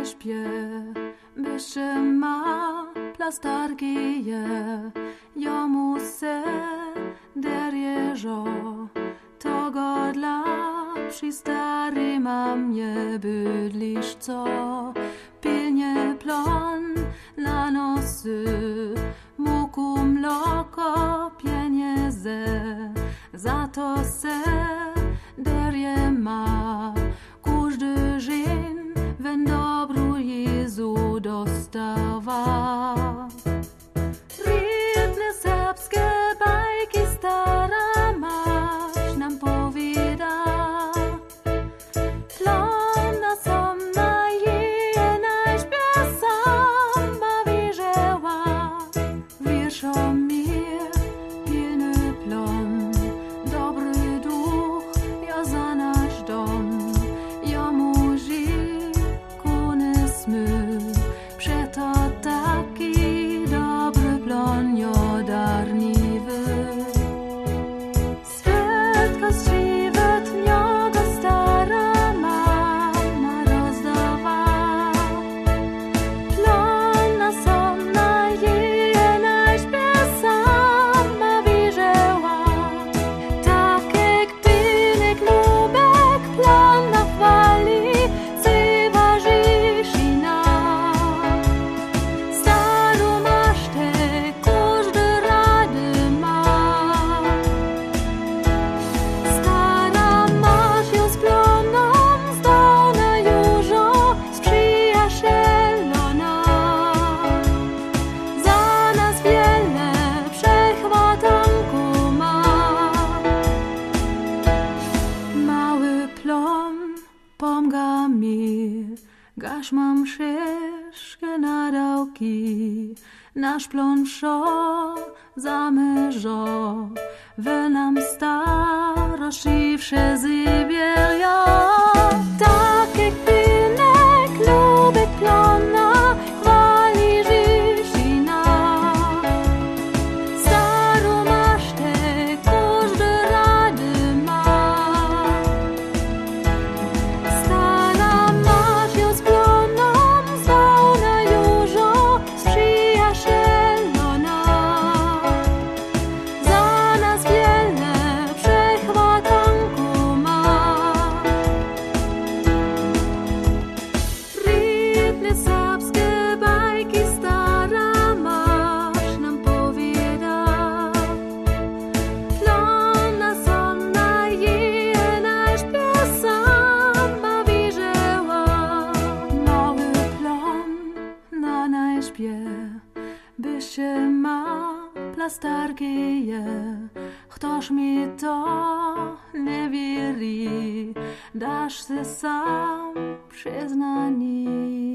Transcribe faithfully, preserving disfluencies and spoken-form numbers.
nie śpię, byście ma plastarkije, jomu se derjeżo, togo dla przy stary mam nie bydlisz, co pilnie plon na nosy, muku, mloko, pieniądze, za to se derje ma, każdy żyn wen dobru Jezu dostawa. Rytne serbskie bajki stara masz nam powieda, plona somna je najśpie samba wyżeła, wierszom mir, pilny plon, dobry duch, ja za nasz dom, ja muži kunes my, przeto taki dobry plon, ja darniwy. Svetka zživet mnjogo stara mama rozdava, plona somna je najśpie sama wyżeła, takek pilnik lubek plona chwali, cywa Żyszina. Staru masz te, każdy rady ma. Stara masz ją z ploną, zdana jużo, z przyjacielona. Za nas wiele przechwatanku ma. Mały plon pomga mi, gaś mam szyszkę na dałki, nasz plon wszo zamyżo, we nam starości wsze zybierja. Takie pilnek lubek plona, chwali Żyszina. Staru masz te, każdy rady ma. Stara masz ją z ploną, zdana jużo, z przyjacielona. Za nas wiele przechwatanku ma. Rytne serbskie bajki stara masz nam powieda, plona somna je najśpie sama wyżeła. Mały plon na najśpie, byście ma plastarkije, ktoś mi to nie wierzy, dasz se sam przyznani.